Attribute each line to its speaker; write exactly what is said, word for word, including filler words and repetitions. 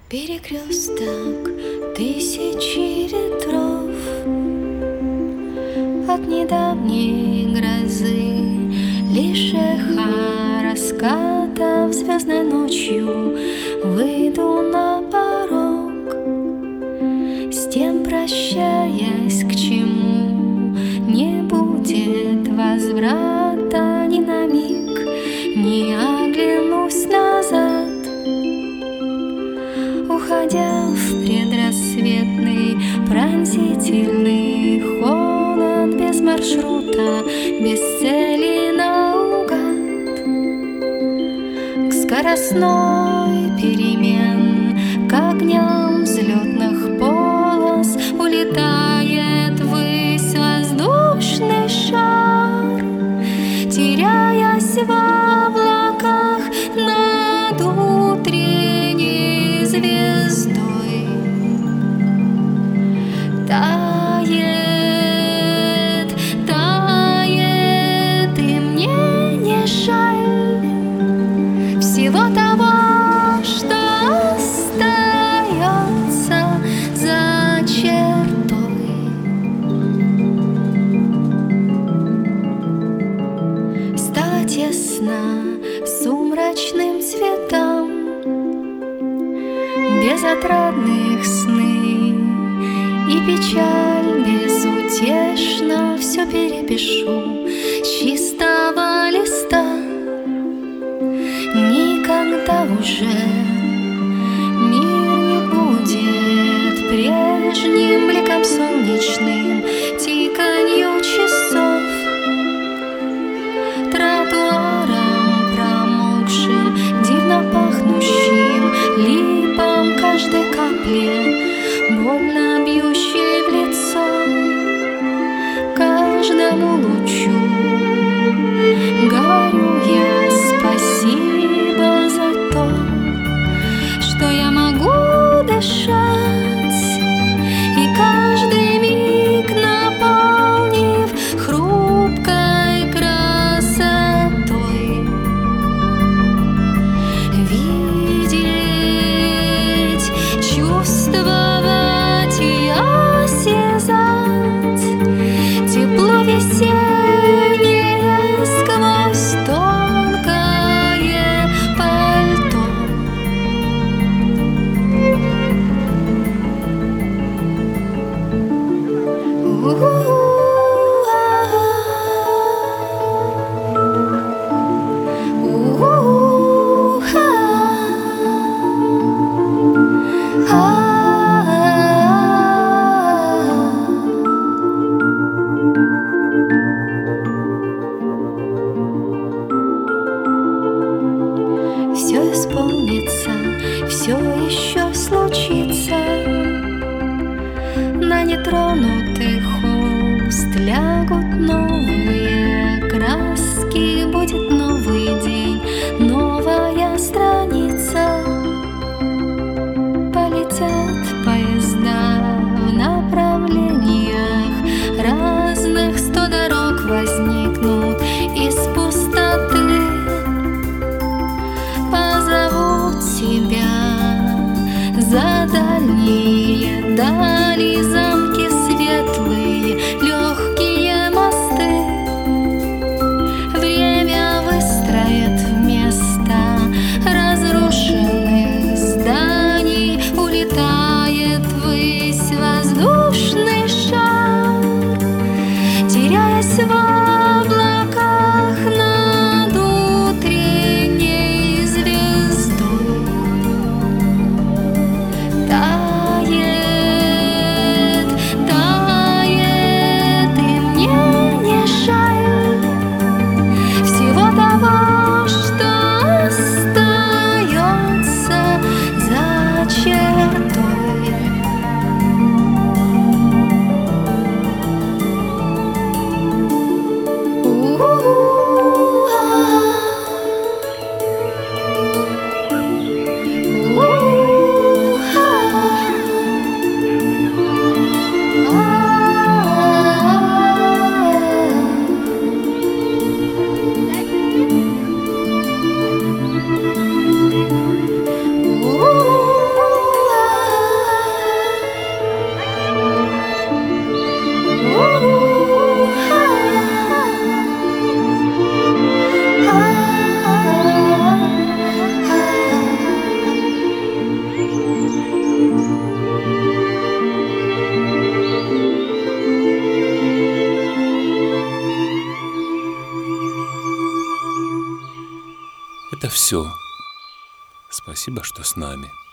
Speaker 1: Перекресток тысячи ветров от недавней грозы, лишь эхо раскатов звездной ночью выйду на порог, с тем прощаясь, к чему не будет возврата ни на миг, не оглянусь назад. Уходя в предрассветный пронзительный холод, без маршрута, без цели наугад, к скоростной перемен, к огням взлетных полос улетает ввысь воздушный шар, теряясь в облаках над утренней звездой. Тает, тает, и мне не жаль всего того, что остается за чертой. Стало тесно сумрачным цветам, безотрадных сны и печаль безутешно все перепишу с чистого листа. Никогда уже мир не будет прежним бликом солнечным, тиканью часов, тротуаром промокшим, дивно пахнущим липом каждой капли, больно бьющей в лицо, каждому лучу говорю я спасибо за то,
Speaker 2: Это все. Спасибо, что с нами.